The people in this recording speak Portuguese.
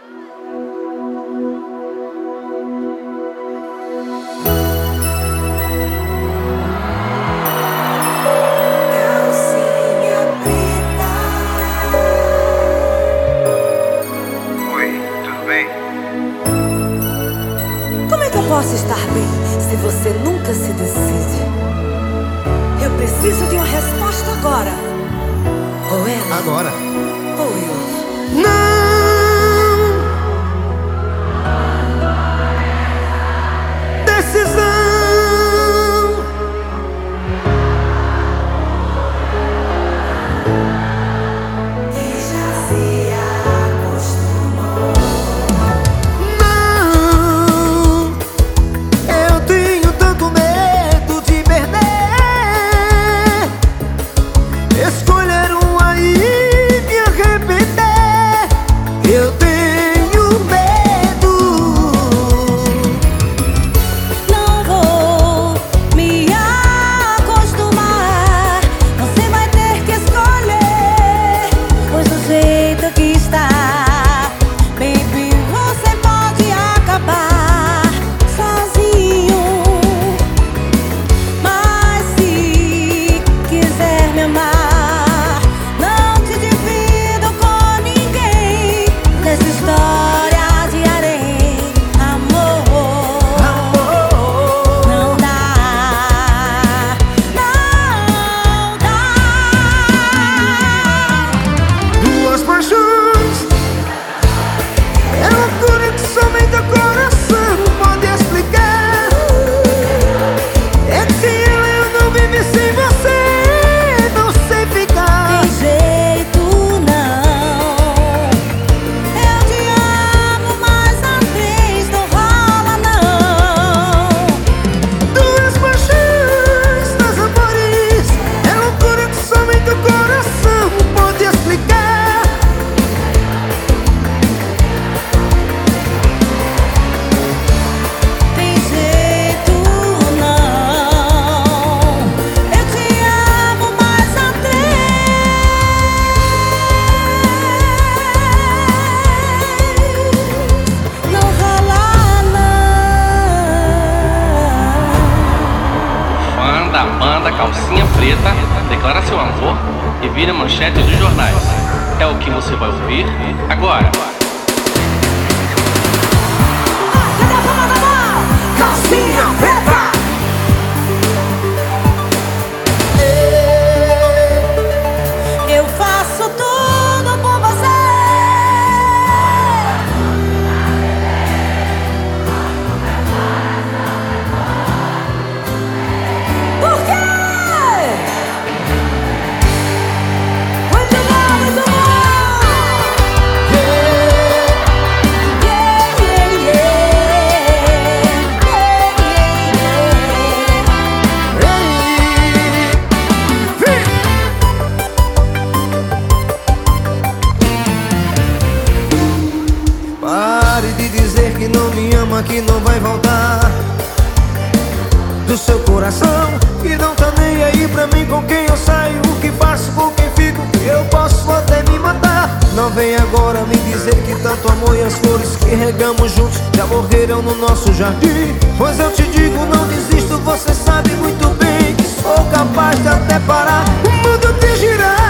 Posso estar bem se você nunca se decide. Eu preciso de uma resposta agora. Ou ela agora, ou eu. não. Decisão. E já se acostumou. Escolher um aí me arrepender. Eu tenho medo. Não vou me acostumar. Você vai ter que escolher, pois do jeito que está, baby, você pode acabar sozinho. Mas se quiser me amar, da banda Calcinha Preta declara seu amor e vira manchete dos jornais. É o que você vai ouvir agora. Calcinha Preta! Eu faço tudo por você. Por quê? Muito bom, muito bom! Pare de dizer que não me ama, que não vai voltar do seu coração, que não tá nem aí pra mim, com quem eu saio, o que faço, com quem fico, eu posso até me matar. Não vem agora me dizer que tanto amor e as flores que regamos juntos já morreram no nosso jardim. Pois eu te digo, não desisto, você sabe muito bem que sou capaz de até parar o mundo de girar.